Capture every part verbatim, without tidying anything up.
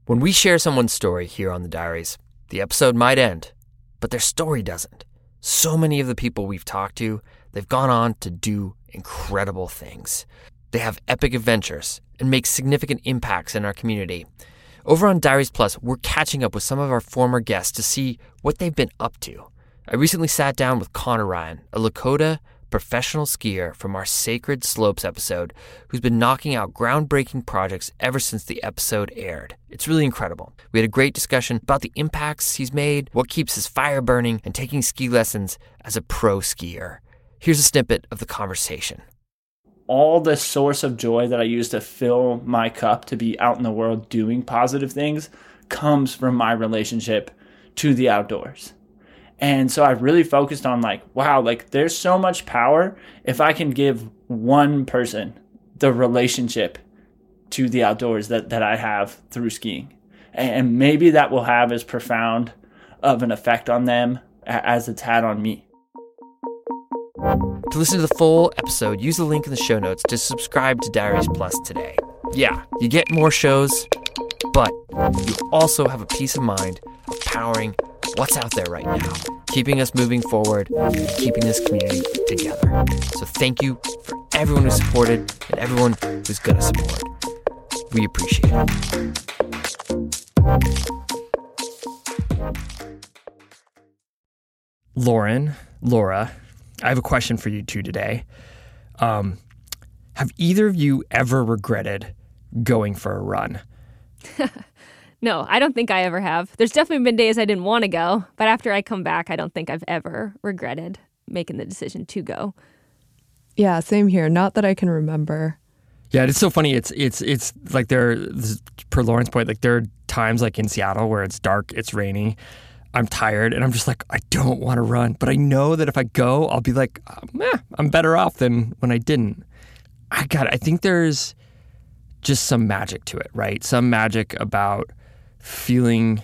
When we share someone's story here on The Diaries, the episode might end, but their story doesn't. So many of the people we've talked to, they've gone on to do incredible things. They have epic adventures and make significant impacts in our community. Over on Diaries Plus, we're catching up with some of our former guests to see what they've been up to. I recently sat down with Connor Ryan, a Lakota professional skier from our Sacred Slopes episode, who's been knocking out groundbreaking projects ever since the episode aired. It's really incredible. We had a great discussion about the impacts he's made, what keeps his fire burning, and taking ski lessons as a pro skier. Here's a snippet of the conversation. All the source of joy that I use to fill my cup to be out in the world doing positive things comes from my relationship to the outdoors. And so I really focused on like, wow, like there's so much power if I can give one person the relationship to the outdoors that, that I have through skiing. And maybe that will have as profound of an effect on them as it's had on me. To listen to the full episode, use the link in the show notes to subscribe to Diaries Plus today. Yeah, you get more shows, but you also have a peace of mind of powering what's out there right now, keeping us moving forward, keeping this community together. So thank you for everyone who supported and everyone who's going to support. We appreciate it. Lauren, Laura, I have a question for you two today. Um, have either of you ever regretted going for a run? No, I don't think I ever have. There's definitely been days I didn't want to go, but after I come back, I don't think I've ever regretted making the decision to go. Yeah, same here. Not that I can remember. Yeah, it's so funny. It's it's it's like there, per Lauren's point, like there are times like in Seattle where it's dark, it's raining, I'm tired, and I'm just like, I don't want to run. But I know that if I go, I'll be like, oh, eh, I'm better off than when I didn't. I got. I think there's just some magic to it, right? Some magic about feeling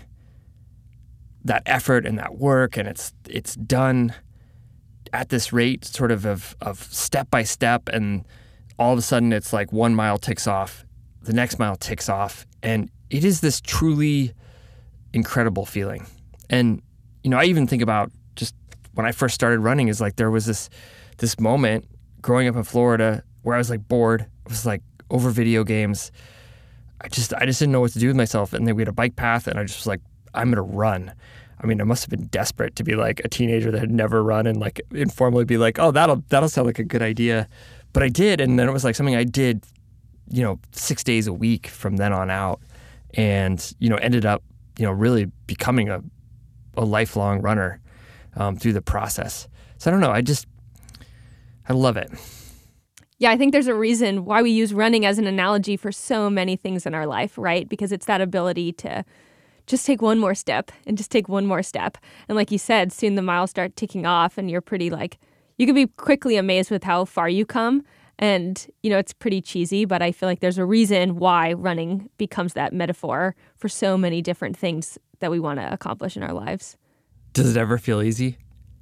that effort and that work, and it's it's done at this rate, sort of of, of step by step, and all of a sudden it's like one mile ticks off, the next mile ticks off, and it is this truly incredible feeling. And you know, I even think about just when I first started running, is like there was this this moment growing up in Florida where I was like bored. I was like over video games. I just I just didn't know what to do with myself. And then we had a bike path, and I just was like, I'm gonna run. I mean, I must have been desperate to be like a teenager that had never run and like informally be like, oh, that'll that'll sound like a good idea. But I did, and then it was like something I did, you know, six days a week from then on out, and you know, ended up, you know, really becoming a a lifelong runner um, through the process. So I don't know. I just I love it. Yeah, I think there's a reason why we use running as an analogy for so many things in our life, right? Because it's that ability to just take one more step and just take one more step. And like you said, soon the miles start ticking off, and you're pretty like, you can be quickly amazed with how far you come. And, you know, it's pretty cheesy, but I feel like there's a reason why running becomes that metaphor for so many different things that we want to accomplish in our lives. Does it ever feel easy?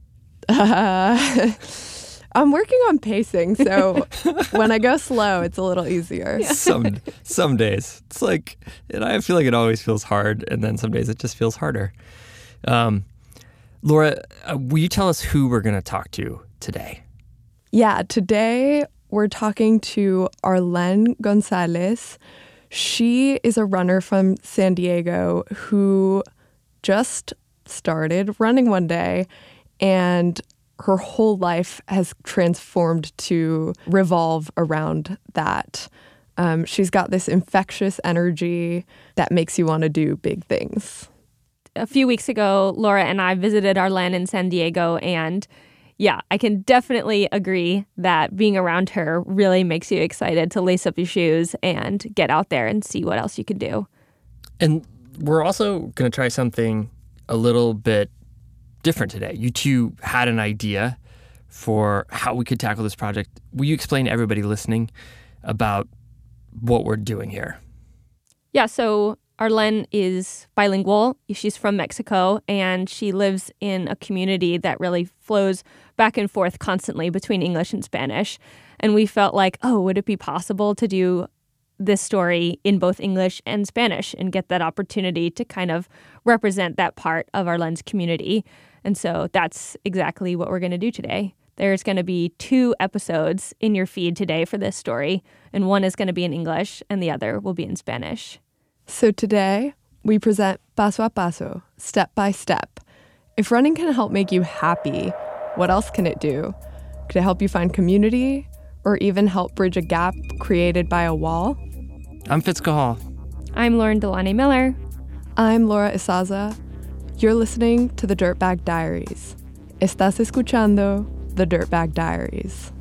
Uh, I'm working on pacing, so when I go slow, it's a little easier. Yeah. Some some days it's like, and I feel like it always feels hard, and then some days it just feels harder. Um, Laura, uh, will you tell us who we're going to talk to today? Yeah, today we're talking to Arlen Gonzalez. She is a runner from San Diego who just started running one day, and her whole life has transformed to revolve around that. Um, she's got this infectious energy that makes you want to do big things. A few weeks ago, Laura and I visited Arlen in San Diego, and yeah, I can definitely agree that being around her really makes you excited to lace up your shoes and get out there and see what else you can do. And we're also going to try something a little bit different today. You two had an idea for how we could tackle this project. Will you explain to everybody listening about what we're doing here? Yeah, so Arlen is bilingual. She's from Mexico, and she lives in a community that really flows back and forth constantly between English and Spanish. And we felt like, oh, would it be possible to do this story in both English and Spanish and get that opportunity to kind of represent that part of Arlen's community. And so that's exactly what we're going to do today. There's going to be two episodes in your feed today for this story, and one is going to be in English and the other will be in Spanish. So today, we present Paso a Paso, Step by Step. If running can help make you happy, what else can it do? Could it help you find community, or even help bridge a gap created by a wall? I'm Fitzcahall. I'm Lauren Delane Miller. I'm Laura Isaza. You're listening to The Dirtbag Diaries. Estás escuchando The Dirtbag Diaries.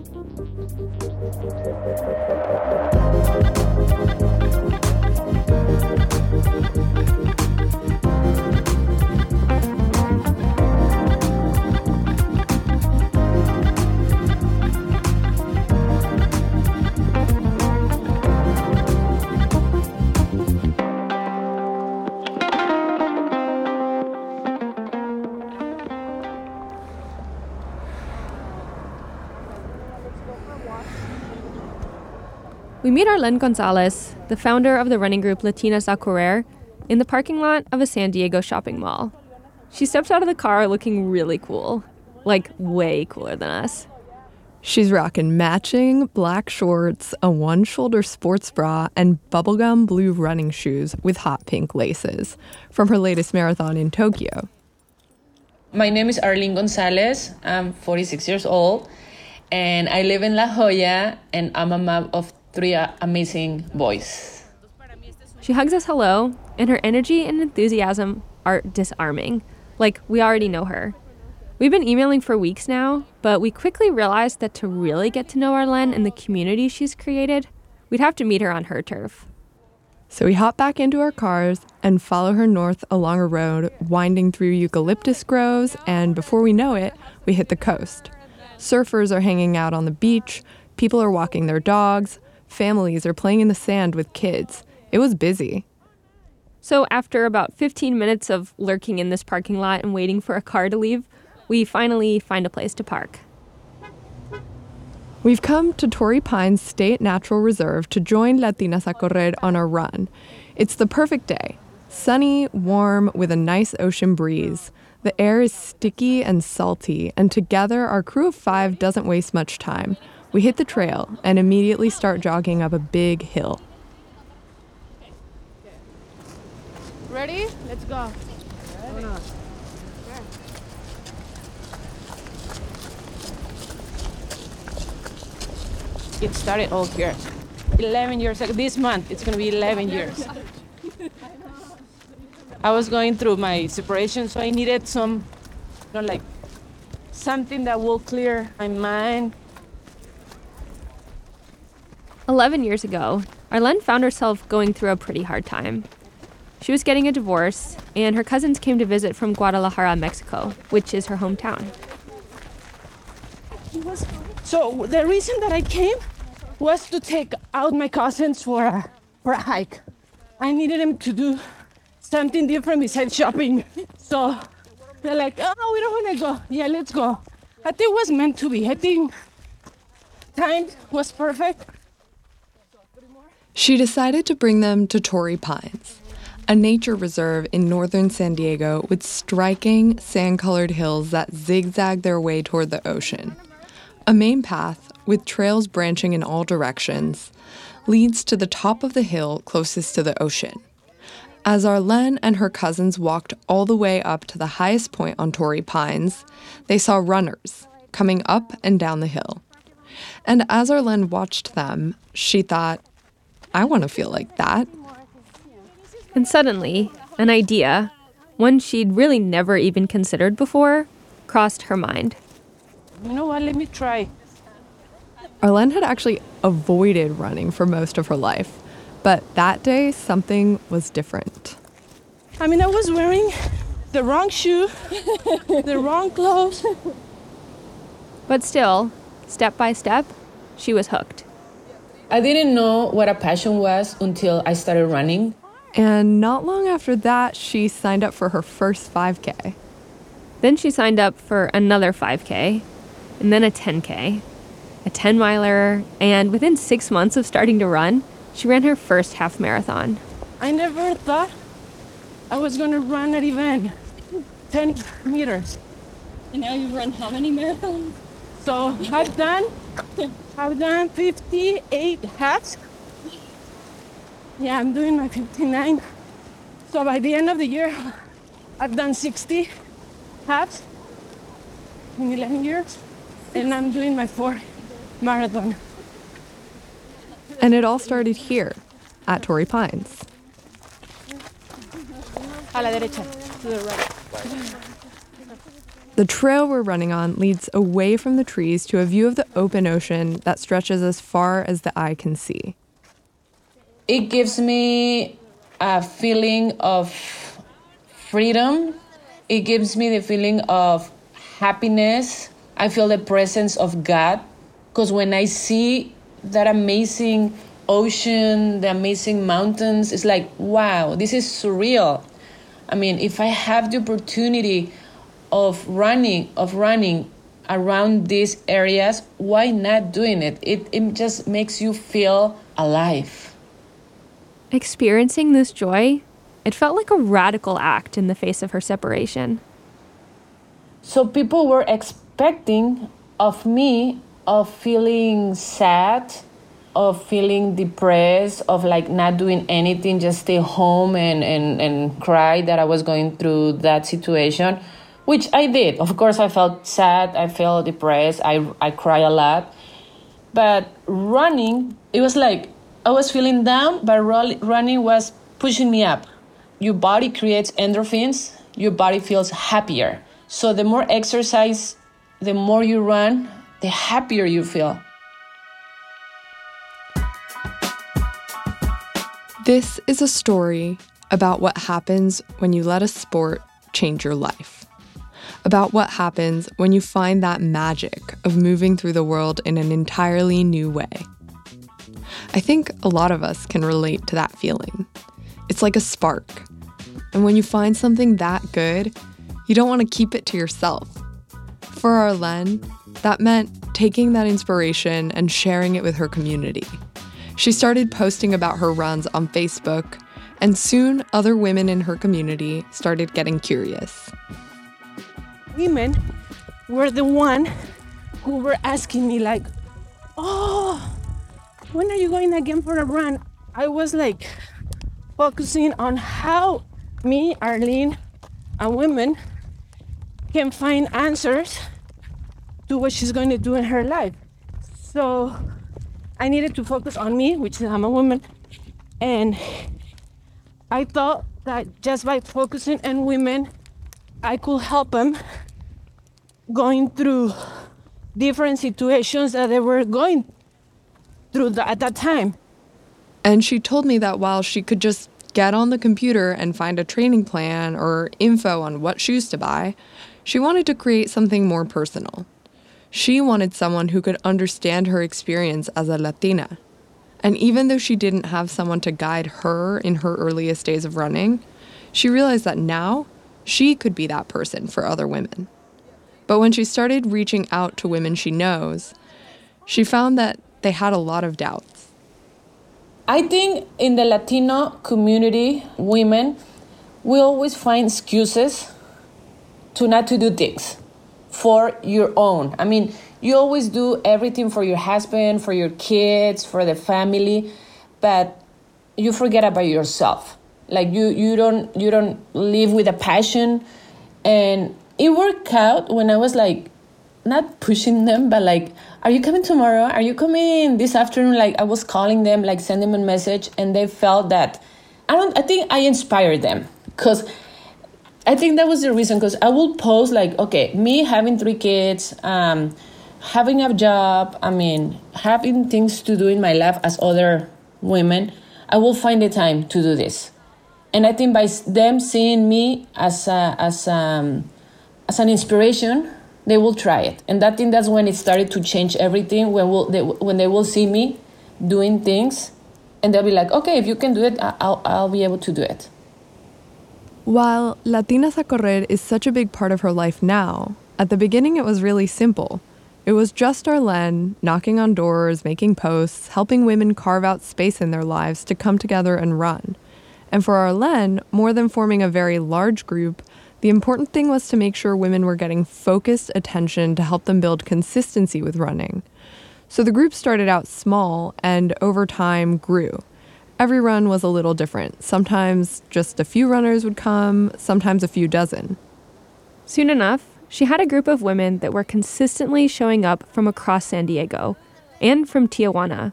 We meet Arlen Gonzalez, the founder of the running group Latinas a Correr, in the parking lot of a San Diego shopping mall. She steps out of the car looking really cool, like way cooler than us. She's rocking matching black shorts, a one-shoulder sports bra, and bubblegum blue running shoes with hot pink laces from her latest marathon in Tokyo. My name is Arlene Gonzalez. I'm forty-six years old, and I live in La Jolla, and I'm a mom of three amazing boys. She hugs us hello, and her energy and enthusiasm are disarming. Like, we already know her. We've been emailing for weeks now, but we quickly realized that to really get to know Arlen and the community she's created, we'd have to meet her on her turf. So we hop back into our cars and follow her north along a road winding through eucalyptus groves, and before we know it, we hit the coast. Surfers are hanging out on the beach, people are walking their dogs, families are playing in the sand with kids. It was busy. So after about fifteen minutes of lurking in this parking lot and waiting for a car to leave, we finally find a place to park. We've come to Torrey Pines State Natural Reserve to join Latinas a Correr on our run. It's the perfect day. Sunny, warm, with a nice ocean breeze. The air is sticky and salty, and together our crew of five doesn't waste much time. We hit the trail and immediately start jogging up a big hill. Ready? Let's go. It started all here. eleven years ago. This month, it's going to be eleven years. I was going through my separation, so I needed some, you know, like, something that will clear my mind. Eleven years ago, Arlen found herself going through a pretty hard time. She was getting a divorce, and her cousins came to visit from Guadalajara, Mexico, which is her hometown. So the reason that I came was to take out my cousins for a, for a hike. I needed them to do something different besides shopping. So they're like, oh, we don't want to go. Yeah, let's go. I think it was meant to be. I think time was perfect. She decided to bring them to Torrey Pines, a nature reserve in northern San Diego with striking sand-colored hills that zigzag their way toward the ocean. A main path, with trails branching in all directions, leads to the top of the hill closest to the ocean. As Arlen and her cousins walked all the way up to the highest point on Torrey Pines, they saw runners coming up and down the hill. And as Arlen watched them, she thought, I want to feel like that. And suddenly, an idea, one she'd really never even considered before, crossed her mind. You know what? Let me try. Arlen had actually avoided running for most of her life, but that day, something was different. I mean, I was wearing the wrong shoe, the wrong clothes. But still, step by step, she was hooked. I didn't know what a passion was until I started running. And not long after that, she signed up for her first five K. Then she signed up for another five K, and then a ten K, a ten-miler, and within six months of starting to run, She ran her first half marathon. I never thought I was gonna run not even ten meters. And now you've run how many marathons? So I've done, I've done fifty-eight halves. Yeah, I'm doing my fifty-nine. So by the end of the year, I've done sixty halves in eleven years, and I'm doing my fourth marathon. And it all started here at Torrey Pines. A la derecha, to the right. The trail we're running on leads away from the trees to a view of the open ocean that stretches as far as the eye can see. It gives me a feeling of freedom. It gives me the feeling of happiness. I feel the presence of God, because when I see that amazing ocean, the amazing mountains, it's like, wow, this is surreal. I mean, if I have the opportunity of running, of running around these areas, why not doing it? It, it just makes you feel alive. Experiencing this joy, it felt like a radical act in the face of her separation. So people were expecting of me of feeling sad, of feeling depressed, of like not doing anything, just stay home and, and, and cry that I was going through that situation, which I did. Of course, I felt sad, I felt depressed, I, I cry a lot. But running, it was like I was feeling down, but running was pushing me up. Your body creates endorphins, your body feels happier. So the more exercise, the more you run, the happier you feel. This is a story about what happens when you let a sport change your life. About what happens when you find that magic of moving through the world in an entirely new way. I think a lot of us can relate to that feeling. It's like a spark. And when you find something that good, you don't want to keep it to yourself. For Arlene, that meant taking that inspiration and sharing it with her community. She started posting about her runs on Facebook, and soon other women in her community started getting curious. Women were the one who were asking me like, oh, when are you going again for a run? I was like focusing on how me, Arlene, and women can find answers to what she's going to do in her life. So I needed to focus on me, which is I'm a woman, and I thought that just by focusing on women, I could help them going through different situations that they were going through the, at that time. And she told me that while she could just get on the computer and find a training plan or info on what shoes to buy, she wanted to create something more personal. She wanted someone who could understand her experience as a Latina. And even though she didn't have someone to guide her in her earliest days of running, she realized that now she could be that person for other women. But when she started reaching out to women she knows, she found that they had a lot of doubts. I think in the Latino community, women, we always find excuses to not to do things for your own. I mean, you always do everything for your husband, for your kids, for the family, but you forget about yourself. Like you, you don't, you don't live with a passion. And it worked out when I was like, not pushing them, but like, are you coming tomorrow? Are you coming this afternoon? Like I was calling them, like sending them a message, and they felt that, I don't, I think I inspired them, because I think that was the reason, because I will post like, okay, me having three kids, um, having a job, I mean, having things to do in my life as other women, I will find the time to do this. And I think by them seeing me as a, as um as an inspiration, they will try it. And I think that's when it started to change everything, when we'll, they, when they will see me doing things, and they'll be like, okay, if you can do it, I'll, I'll be able to do it. While Latinas a Correr is such a big part of her life now, at the beginning it was really simple. It was just Arlene knocking on doors, making posts, helping women carve out space in their lives to come together and run. And for Arlene, more than forming a very large group, the important thing was to make sure women were getting focused attention to help them build consistency with running. So the group started out small and over time grew. Every run was a little different. Sometimes just a few runners would come, sometimes a few dozen. Soon enough, she had a group of women that were consistently showing up from across San Diego and from Tijuana.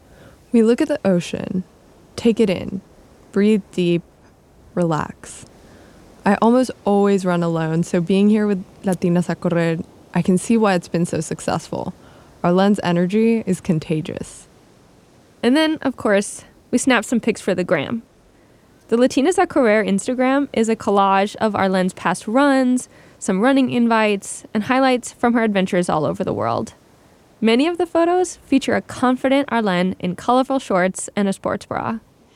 We look at the ocean, take it in, breathe deep, relax. I almost always run alone, so being here with Latinas a Correr, I can see why it's been so successful. Arlene's energy is contagious. And then, of course, we snapped some pics for the gram. The Latinas a Correr Instagram is a collage of Arlene's past runs, some running invites, and highlights from her adventures all over the world. Many of the photos feature a confident Arlene in colorful shorts and a sports bra.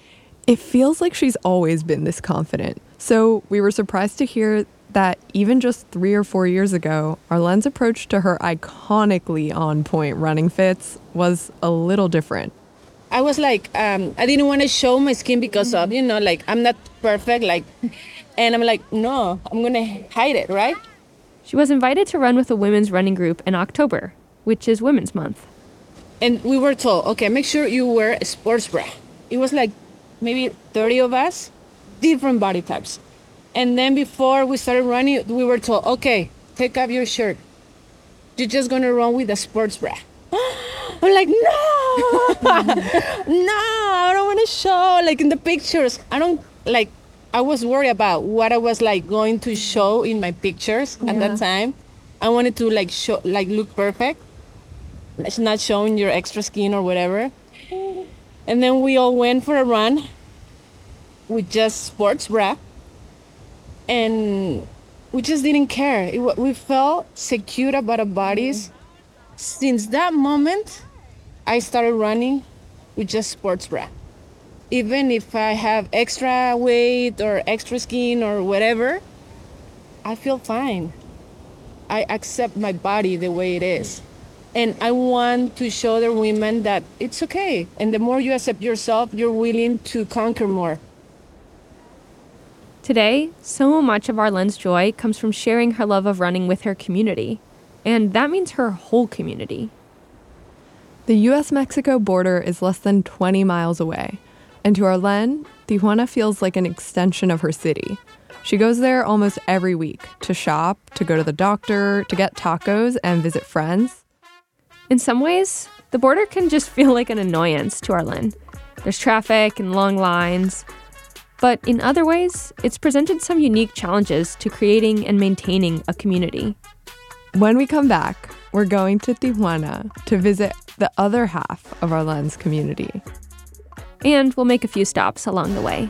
It feels like she's always been this confident. So we were surprised to hear that even just three or four years ago, Arlene's approach to her iconically on-point running fits was a little different. I was like, um, I didn't want to show my skin because of, you know, like, I'm not perfect, like, and I'm like, no, I'm going to hide it, right? She was invited to run with a women's running group in October, which is Women's Month. And we were told, okay, make sure you wear a sports bra. It was like maybe thirty of us, different body types. And then before we started running, we were told, okay, take off your shirt. You're just going to run with a sports bra. I'm like, no, no, I don't want to show, like in the pictures. I don't, like, I was worried about what I was, like, going to show in my pictures yeah. at that time. I wanted to, like, show, like, look perfect. It's not showing your extra skin or whatever. And then we all went for a run with just sports bra. And we just didn't care. It, we felt secure about our bodies. Since that moment, I started running with just sports bra. Even if I have extra weight or extra skin or whatever, I feel fine. I accept my body the way it is. And I want to show the women that it's okay. And the more you accept yourself, you're willing to conquer more. Today, so much of Arlene's joy comes from sharing her love of running with her community. And that means her whole community. The U S Mexico border is less than twenty miles away. And to Arlene, Tijuana feels like an extension of her city. She goes there almost every week to shop, to go to the doctor, to get tacos and visit friends. In some ways, the border can just feel like an annoyance to Arlene. There's traffic and long lines. But in other ways, it's presented some unique challenges to creating and maintaining a community. When we come back, we're going to Tijuana to visit the other half of Arlene's community. And we'll make a few stops along the way.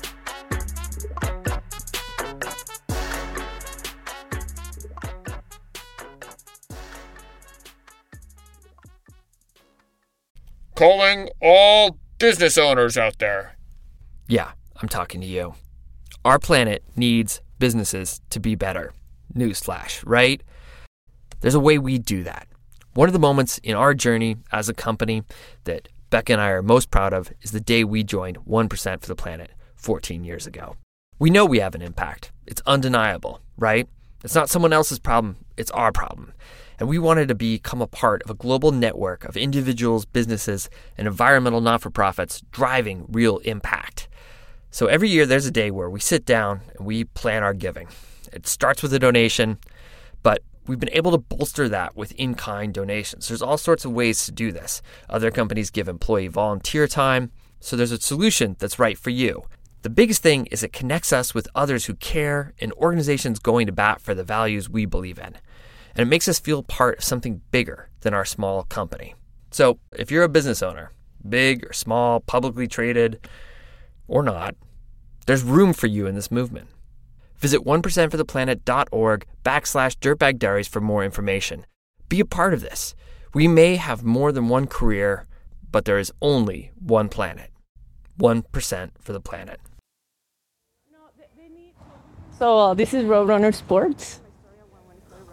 Calling all business owners out there. Yeah, I'm talking to you. Our planet needs businesses to be better. Newsflash, right? There's a way we do that. One of the moments in our journey as a company that Becca and I are most proud of is the day we joined one percent for the Planet fourteen years ago. We know we have an impact. It's undeniable, right? It's not someone else's problem. It's our problem. And we wanted to become a part of a global network of individuals, businesses, and environmental not-for-profits driving real impact. So every year there's a day where we sit down and we plan our giving. It starts with a donation, but we've been able to bolster that with in-kind donations. There's all sorts of ways to do this. Other companies give employee volunteer time, so there's a solution that's right for you. The biggest thing is it connects us with others who care and organizations going to bat for the values we believe in. And it makes us feel part of something bigger than our small company. So if you're a business owner, big or small, publicly traded or not, there's room for you in this movement. Visit one percent for the planet dot org backslash dirtbag diaries for more information. Be a part of this. We may have more than one career, but there is only one planet. one percent for the planet. So uh, this is Roadrunner Sports.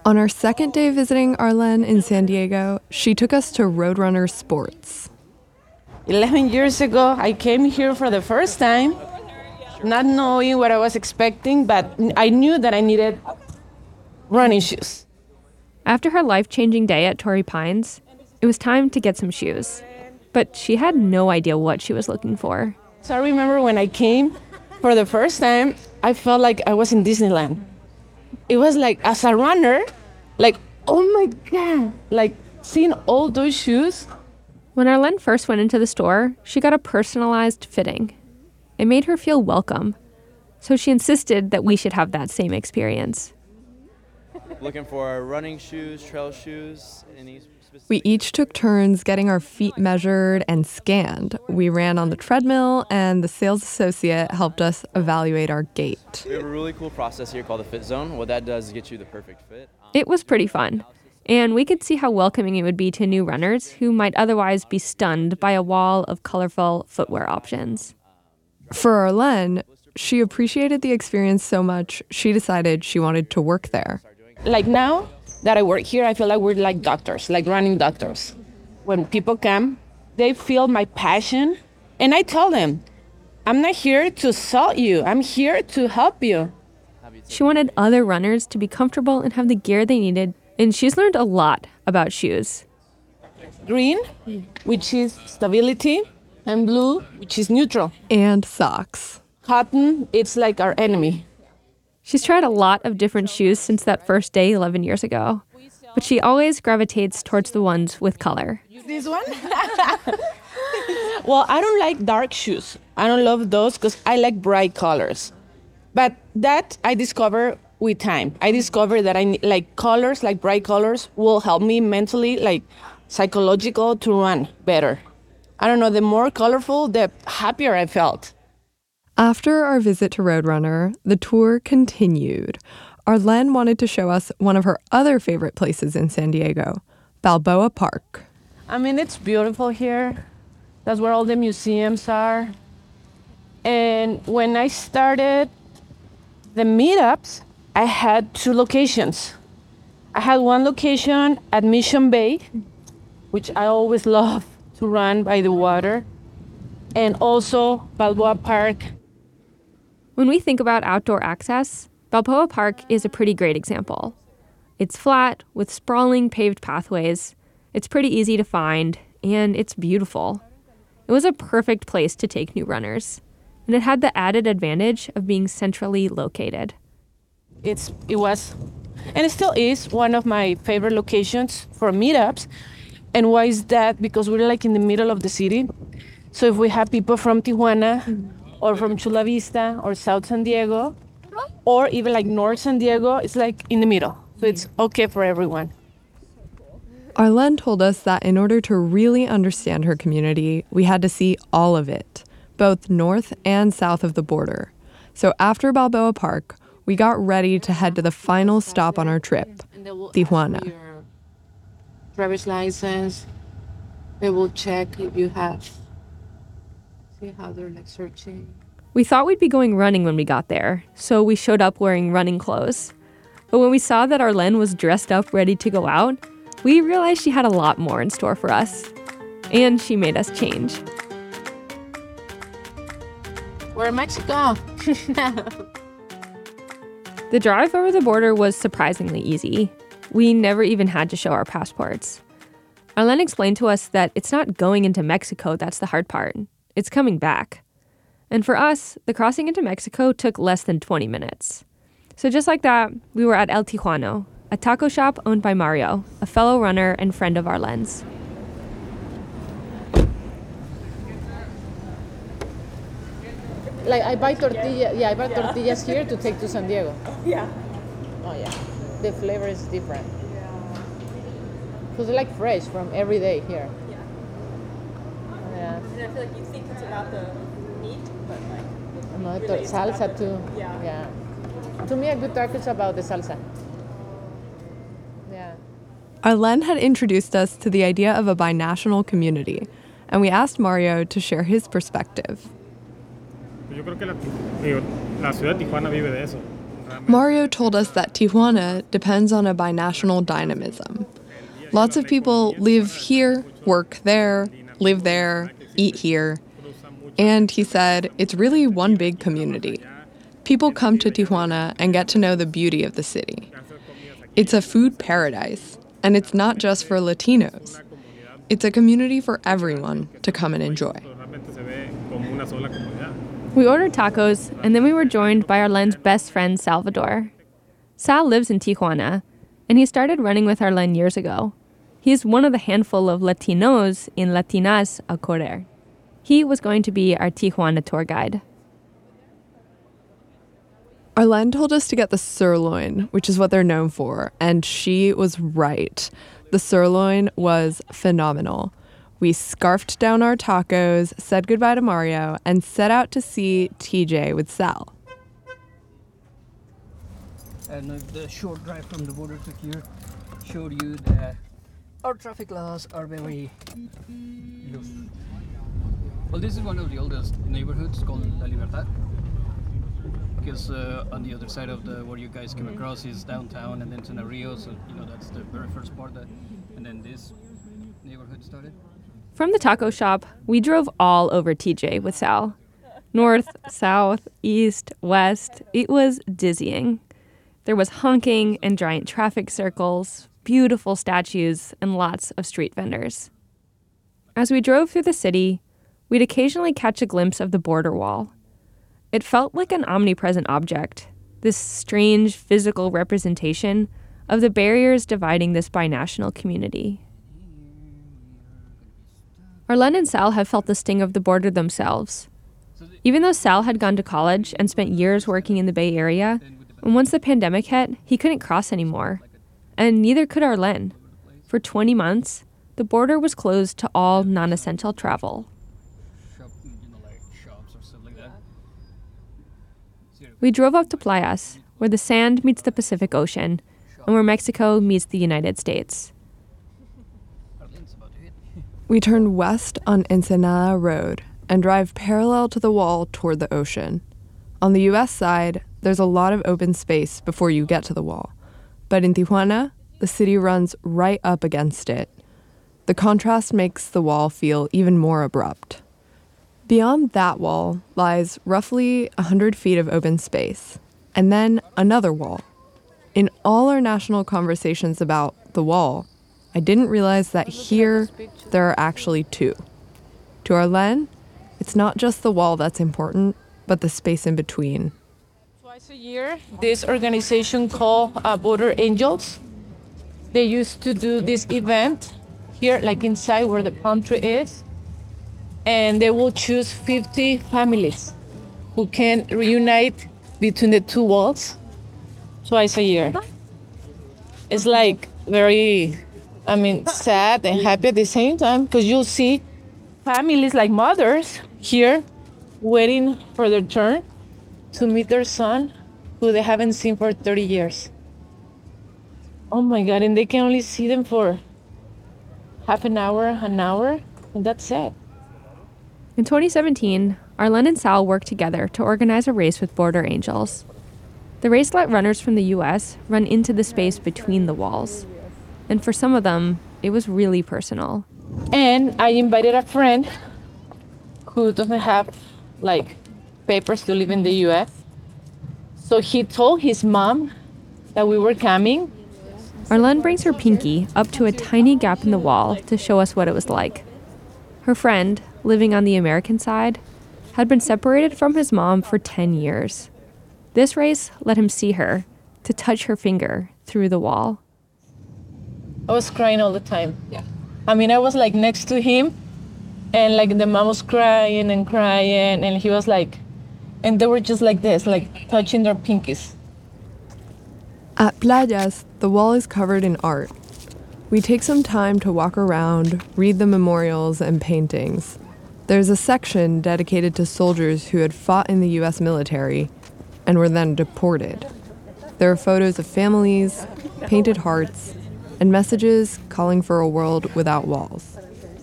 On our second day visiting Arlene in San Diego, she took us to Roadrunner Sports. eleven years ago, I came here for the first time, not knowing what I was expecting, but I knew that I needed running shoes. After her life-changing day at Torrey Pines, it was time to get some shoes. But she had no idea what she was looking for. So I remember when I came for the first time, I felt like I was in Disneyland. It was like, as a runner, like, oh my God, like seeing all those shoes. When Arlene first went into the store, she got a personalized fitting. It made her feel welcome. So she insisted that we should have that same experience. Looking for running shoes, trail shoes, any specific... We each took turns getting our feet measured and scanned. We ran on the treadmill, and the sales associate helped us evaluate our gait. We have a really cool process here called the Fit Zone. What that does is get you the perfect fit. It was pretty fun. And we could see how welcoming it would be to new runners who might otherwise be stunned by a wall of colorful footwear options. For Arlene, she appreciated the experience so much, she decided she wanted to work there. Like now that I work here, I feel like we're like doctors, like running doctors. When people come, they feel my passion. And I tell them, I'm not here to sell you. I'm here to help you. She wanted other runners to be comfortable and have the gear they needed. And she's learned a lot about shoes. Green, which is stability, and blue, which is neutral. And socks. Cotton, it's like our enemy. She's tried a lot of different shoes since that first day eleven years ago, but she always gravitates towards the ones with color. This one? Well, I don't like dark shoes. I don't love those because I like bright colors. But that I discovered with time. I discovered that I like colors, like bright colors, will help me mentally, like psychological, to run better. I don't know, the more colorful, the happier I felt. After our visit to Roadrunner, the tour continued. Arlene wanted to show us one of her other favorite places in San Diego, Balboa Park. I mean, it's beautiful here. That's where all the museums are. And when I started the meetups, I had two locations. I had one location at Mission Bay, which I always love to run by the water, and also Balboa Park. When we think about outdoor access, Balboa Park is a pretty great example. It's flat, with sprawling paved pathways. It's pretty easy to find, and it's beautiful. It was a perfect place to take new runners, and it had the added advantage of being centrally located. It's it was, and it still is, one of my favorite locations for meetups. And why is that? Because we're like in the middle of the city. So if we have people from Tijuana, mm-hmm. or from Chula Vista, or South San Diego, or even like North San Diego, it's like in the middle. So it's okay for everyone. Arlene told us that in order to really understand her community, we had to see all of it, both north and south of the border. So after Balboa Park, we got ready to head to the final stop on our trip, Tijuana. Driver's license. They will check if you have. See how they're like searching. We thought we'd be going running when we got there, so we showed up wearing running clothes. But when we saw that Arlene was dressed up ready to go out, we realized she had a lot more in store for us. And she made us change. We're in Mexico. The drive over the border was surprisingly easy. We never even had to show our passports. Arlene explained to us that it's not going into Mexico that's the hard part. It's coming back. And for us, the crossing into Mexico took less than twenty minutes. So just like that, we were at El Tijuano, a taco shop owned by Mario, a fellow runner and friend of Arlene's. Like I buy tortilla, yeah, I buy tortillas here to take to San Diego. Yeah. Oh yeah, the flavor is different. Because they're like fresh from every day here. Yeah. Yeah. And I feel like you think it's about the meat, but like. No, really to- salsa too. Yeah. Yeah. To me, a good taco is about the salsa. Yeah. Arlene had introduced us to the idea of a binational community, and we asked Mario to share his perspective. Yo creo que la, digo, la ciudad de Tijuana vive de eso. Mario told us that Tijuana depends on a binational dynamism. Lots of people live here, work there, live there, eat here. And he said it's really one big community. People come to Tijuana and get to know the beauty of the city. It's a food paradise, and it's not just for Latinos. It's a community for everyone to come and enjoy. We ordered tacos, and then we were joined by Arlen's best friend, Salvador. Sal lives in Tijuana, and he started running with Arlen years ago. He's one of the handful of Latinos in Latinas a Correr. He was going to be our Tijuana tour guide. Arlen told us to get the sirloin, which is what they're known for, and she was right. The sirloin was phenomenal. We scarfed down our tacos, said goodbye to Mario, and set out to see T J with Sal. And the short drive from the border to here showed you that our traffic laws are very loose. Well, this is one of the oldest neighborhoods called La Libertad. Because uh, on the other side of the where you guys came across is downtown, and then Tena Rio, so you know that's the very first part that, and then this neighborhood started. From the taco shop, we drove all over T J with Sal. North, south, east, west. It was dizzying. There was honking and giant traffic circles, beautiful statues, and lots of street vendors. As we drove through the city, we'd occasionally catch a glimpse of the border wall. It felt like an omnipresent object, this strange physical representation of the barriers dividing this binational community. Arlen and Sal have felt the sting of the border themselves. Even though Sal had gone to college and spent years working in the Bay Area, and once the pandemic hit, he couldn't cross anymore. And neither could Arlen. For twenty months, the border was closed to all non-essential travel. We drove up to Playas, where the sand meets the Pacific Ocean, and where Mexico meets the United States. We turned west on Ensenada Road and drive parallel to the wall toward the ocean. On the U S side, there's a lot of open space before you get to the wall. But in Tijuana, the city runs right up against it. The contrast makes the wall feel even more abrupt. Beyond that wall lies roughly one hundred feet of open space, and then another wall. In all our national conversations about the wall, I didn't realize that here there are actually two. To Arlen, it's not just the wall that's important, but the space in between. Twice a year, this organization called uh, Border Angels, they used to do this event here, like inside where the palm tree is. And they will choose fifty families who can reunite between the two walls twice a year. It's like very, I mean, sad and happy at the same time, because you'll see families like mothers here waiting for their turn to meet their son who they haven't seen for thirty years. Oh my God, and they can only see them for half an hour, an hour, and that's it. In twenty seventeen, Arlen and Sal worked together to organize a race with Border Angels. The race let runners from the U S run into the space between the walls. And for some of them, it was really personal. And I invited a friend who doesn't have, like, papers to live in the U S. So he told his mom that we were coming. Arlen brings her pinky up to a tiny gap in the wall to show us what it was like. Her friend, living on the American side, had been separated from his mom for ten years. This race let him see her, to touch her finger through the wall. I was crying all the time. Yeah. I mean, I was like next to him, and like the mom was crying and crying, and he was like, and they were just like this, like touching their pinkies. At Playas, the wall is covered in art. We take some time to walk around, read the memorials and paintings. There's a section dedicated to soldiers who had fought in the U S military and were then deported. There are photos of families, painted hearts, and messages calling for a world without walls.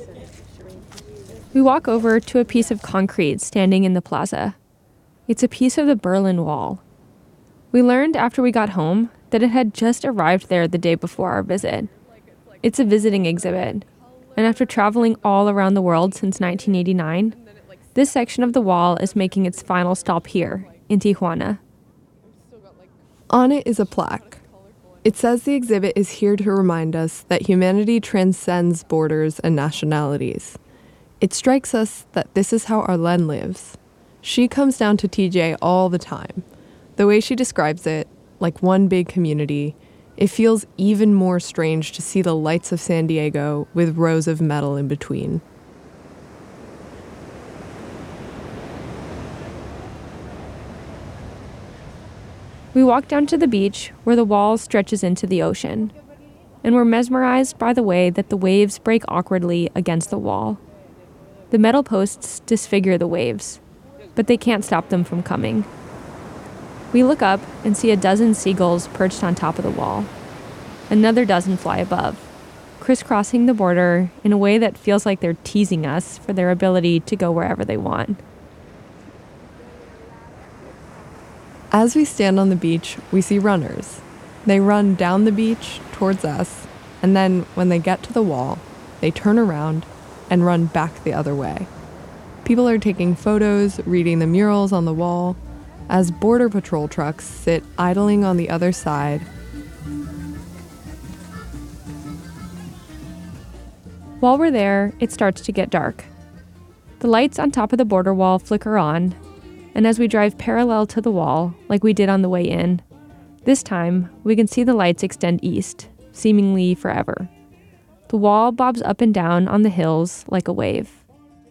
We walk over to a piece of concrete standing in the plaza. It's a piece of the Berlin Wall. We learned after we got home that it had just arrived there the day before our visit. It's a visiting exhibit, and after traveling all around the world since nineteen eighty-nine, this section of the wall is making its final stop here, in Tijuana. On it is a plaque. It says the exhibit is here to remind us that humanity transcends borders and nationalities. It strikes us that this is how Arlene lives. She comes down to T J all the time. The way she describes it, like one big community, it feels even more strange to see the lights of San Diego with rows of metal in between. We walk down to the beach where the wall stretches into the ocean, and we're mesmerized by the way that the waves break awkwardly against the wall. The metal posts disfigure the waves, but they can't stop them from coming. We look up and see a dozen seagulls perched on top of the wall. Another dozen fly above, crisscrossing the border in a way that feels like they're teasing us for their ability to go wherever they want. As we stand on the beach, we see runners. They run down the beach towards us, and then when they get to the wall, they turn around and run back the other way. People are taking photos, reading the murals on the wall, as Border Patrol trucks sit idling on the other side. While we're there, it starts to get dark. The lights on top of the border wall flicker on, and as we drive parallel to the wall, like we did on the way in, this time we can see the lights extend east, seemingly forever. The wall bobs up and down on the hills like a wave.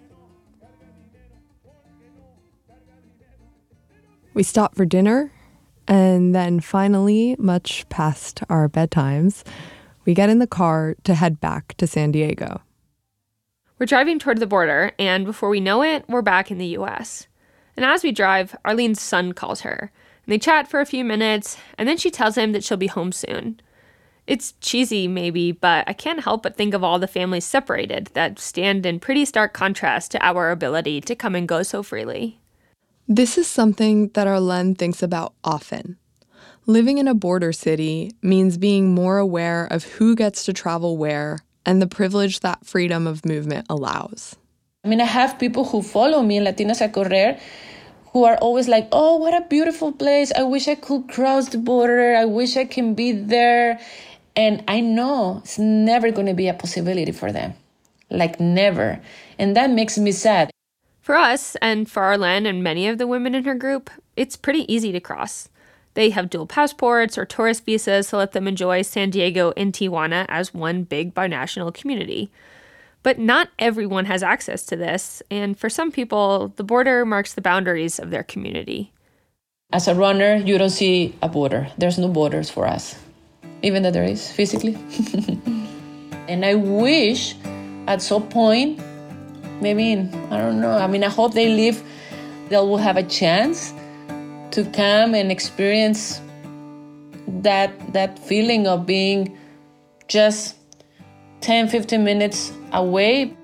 We stop for dinner, and then finally, much past our bedtimes, we get in the car to head back to San Diego. We're driving toward the border, and before we know it, we're back in the U S. And as we drive, Arlene's son calls her. And they chat for a few minutes, and then she tells him that she'll be home soon. It's cheesy, maybe, but I can't help but think of all the families separated that stand in pretty stark contrast to our ability to come and go so freely. This is something that Arlene thinks about often. Living in a border city means being more aware of who gets to travel where and the privilege that freedom of movement allows. I mean, I have people who follow me in Latinas a Correr who are always like, oh, what a beautiful place. I wish I could cross the border. I wish I can be there. And I know it's never going to be a possibility for them. Like, never. And that makes me sad. For us, and for Arlene and many of the women in her group, it's pretty easy to cross. They have dual passports or tourist visas to let them enjoy San Diego and Tijuana as one big binational community. But not everyone has access to this, and for some people, the border marks the boundaries of their community. As a runner, you don't see a border. There's no borders for us, even though there is physically. And I wish at some point, maybe, in, I don't know, I mean, I hope they live, they will have a chance to come and experience that that feeling of being just ten, fifteen minutes away.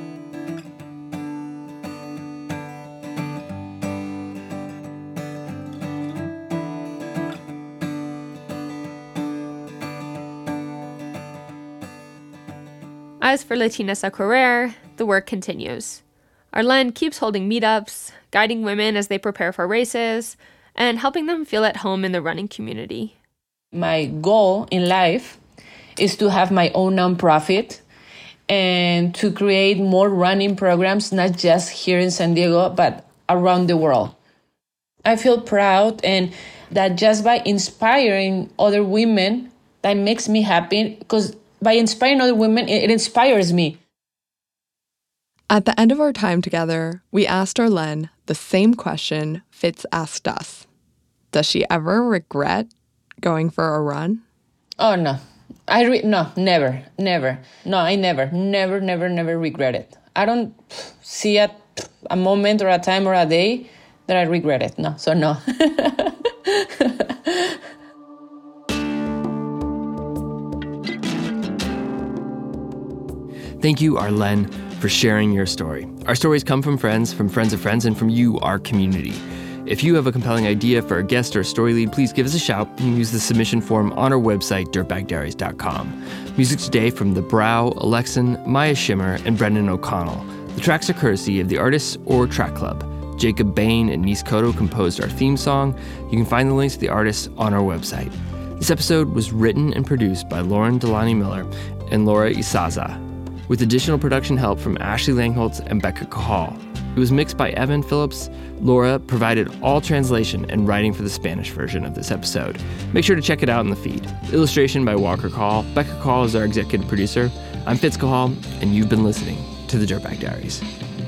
As for Latinas a Correr, the work continues. Arlene keeps holding meetups, guiding women as they prepare for races, and helping them feel at home in the running community. My goal in life is to have my own nonprofit and to create more running programs, not just here in San Diego, but around the world. I feel proud, and that just by inspiring other women, that makes me happy, because by inspiring other women, it inspires me. At the end of our time together, we asked Arlene the same question Fitz asked us. Does she ever regret going for a run? Oh, no. I re- No, never, never. No, I never, never, never, never regret it. I don't see a, a moment or a time or a day that I regret it. No, so no. Thank you, Arlene, for sharing your story. Our stories come from friends, from friends of friends, and from you, our community. If you have a compelling idea for a guest or a story lead, please give us a shout. You can use the submission form on our website, dirtbag diaries dot com. Music today from The Brow, Alexan, Maya Shimmer, and Brendan O'Connell. The tracks are courtesy of the artists or Track Club. Jacob Bain and Nis Cotto composed our theme song. You can find the links to the artists on our website. This episode was written and produced by Lauren Delani Miller and Laura Isaza, with additional production help from Ashley Langholtz and Becca Cahal. It was mixed by Evan Phillips. Laura provided all translation and writing for the Spanish version of this episode. Make sure to check it out in the feed. Illustration by Walker Call. Becca Call is our executive producer. I'm Fitz Cahal, and you've been listening to the Dirtbag Diaries.